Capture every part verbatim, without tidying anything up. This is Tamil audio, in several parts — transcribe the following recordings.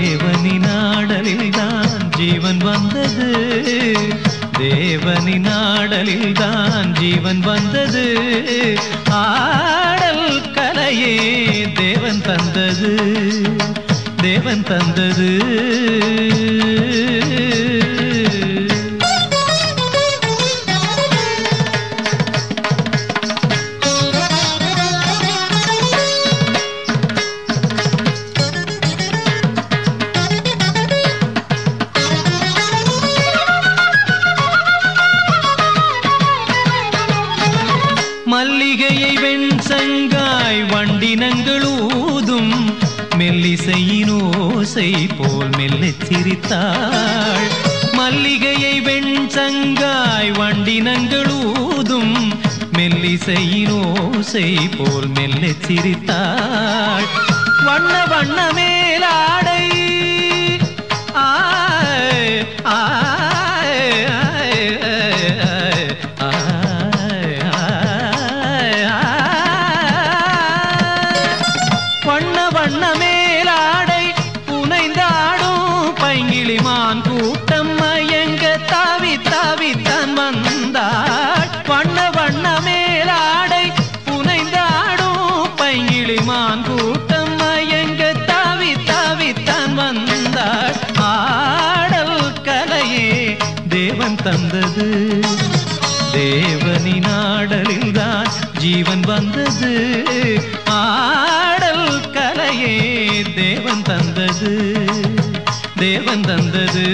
தேவனின் ஆடலில் தான் ஜீவன் வந்தது, தேவனின் ஆடலில் தான் ஜீவன் வந்தது. ஆடல் கலையே தேவன் தந்தது, தேவன் தந்தது. மல்லிகையை வெண்சங்காய் வண்டினங்கள் ஊதும், மெல்லிசையின் ஓசை போல் மெல்லச் சிரித்தாள். மல்லிகையை வெண்சங்காய் வண்டினங்கள் ஊதும், மெல்லிசையின் ஓசை போல் மெல்லச் சிரித்தாள். வண்ண வண்ண மேலாடை ஆய் ஆய் வண்ண வண்ண மேலாடை புனைந்தாடும் பைங்கிளிமான் கூட்டம் மயங்க தாவி தாவி தான் வந்தாள். வண்ண வண்ண மேலாடை புனைந்தாடும் பைங்கிளிமான் கூட்டம் மயங்க தாவி தாவி தான் வந்தாள். ஆடல் கலையே தேவன் தந்தது, தேவனின் ஆடலில் தான் ஜீவன் வந்தது. ஆடல் கலையே தேவன் தந்தது, தேவன் தந்தது.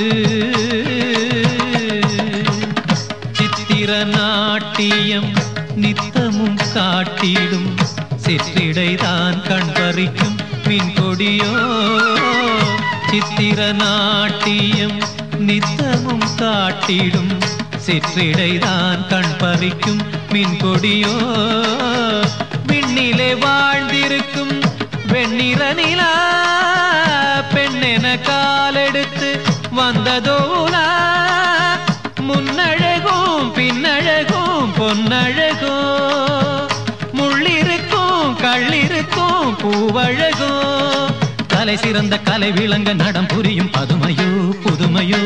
சித்திர நாட்டியம் நித்தமும் காட்டிடும், சிற்றிடைதான் கண் பறிக்கும் மின் கொடியோ. சித்திர நாட்டியம் நித்தமும் காட்டிடும், சிற்றிடைதான் கண் பறிக்கும் மின் கொடியோ. விண்ணிலே வாழ்ந்திருக்கும் வெண்ணிற நிலா, பெண்ணென காலெடுத்து வந்ததோலா. முன்னழகும் பின்னழகும் பொன்னழகோ, முள்ளிருக்கும் கள்ளிருக்கும் பூவழகோ. கலை சிறந்த கலை விளங்க நடம் புரியும் பதுமையோ புதுமையோ.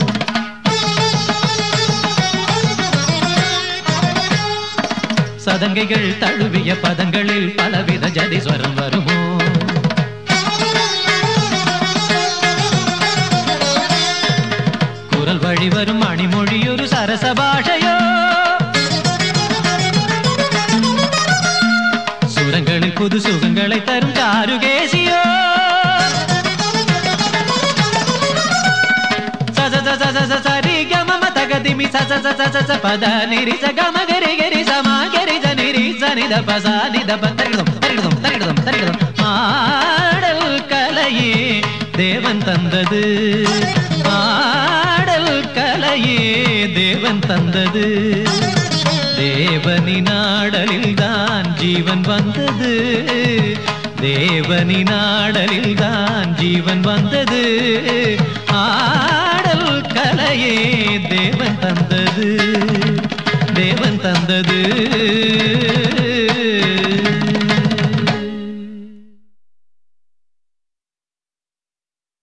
சதங்கைகள் தழுவிய பதங்களில் பலவித ஜதிஸ்வரம் வருமோ. குரல் வழி வரும் மணிமொழியொரு சரச பாஷையோ. சுரங்களில் புது சுகங்களை தரும் காருகேசியோ. சரி கம தகதிமி ச ச பத நிரி ச கம கரி கரி சமா கரி ச நிரி ச நித பச நித பத்தரிடம் தரிடம் தரிடம் தரிடம். ஆடல் கலையே தேவன் தந்தது, ஆடல் கலையே தேவன் தந்தது. தேவனின் ஆடலில் தான் ஜீவன் வந்தது, தேவனின் ஆடலில் தான் ஜீவன் வந்தது. ஆடல் கலையே தேவன் தந்தது, தேவன் தந்தது.